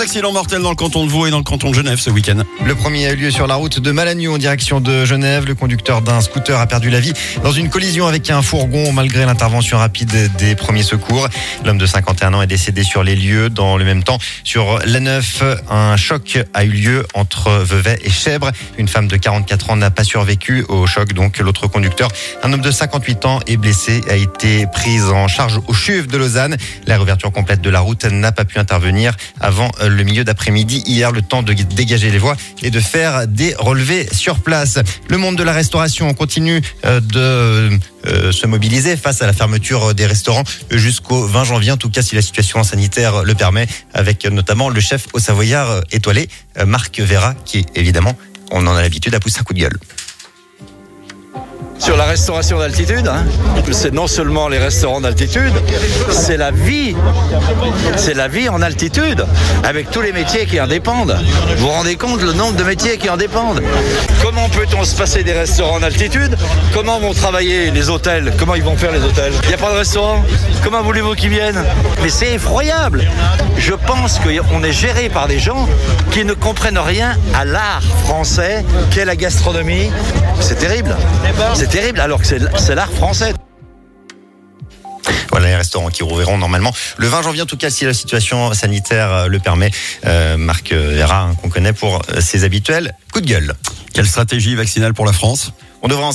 accidents mortels dans le canton de Vaud et dans le canton de Genève ce week-end. Le premier a eu lieu sur la route de Malagnou en direction de Genève. Le conducteur d'un scooter a perdu la vie dans une collision avec un fourgon malgré l'intervention rapide des premiers secours. L'homme de 51 ans est décédé sur les lieux. Dans le même temps, sur l'A9, un choc a eu lieu entre Vevey et Chèvres. Une femme de 44 ans n'a pas survécu au choc. Donc l'autre conducteur, un homme de 58 ans, est blessé, a été pris en charge au CHUV de Lausanne. La réouverture complète de la route n'a pas pu intervenir avant le milieu d'après-midi hier, le temps de dégager les voies et de faire des relevés sur place. Le monde de la restauration continue de se mobiliser face à la fermeture des restaurants jusqu'au 20 janvier, en tout cas si la situation sanitaire le permet, avec notamment le chef au Savoyard étoilé, Marc Vera, qui évidemment, on en a l'habitude, à pousser un coup de gueule. Sur la restauration d'altitude, c'est non seulement les restaurants d'altitude, c'est la vie en altitude, avec tous les métiers qui en dépendent. Vous vous rendez compte le nombre de métiers qui en dépendent? Comment peut-on se passer des restaurants d'altitude? Comment vont travailler les hôtels? Comment ils vont faire les hôtels? Il n'y a pas de restaurant? Comment voulez-vous qu'ils viennent? Mais c'est effroyable. Je pense qu'on est géré par des gens qui ne comprennent rien à l'art français qu'est la gastronomie. C'est terrible. C'est terrible, alors que c'est l'art français. Voilà les restaurants qui rouvriront normalement le 20 janvier, en tout cas si la situation sanitaire le permet. Marc Vera, qu'on connaît pour ses habituels coups de gueule. Quelle stratégie vaccinale pour la France ? On devrait en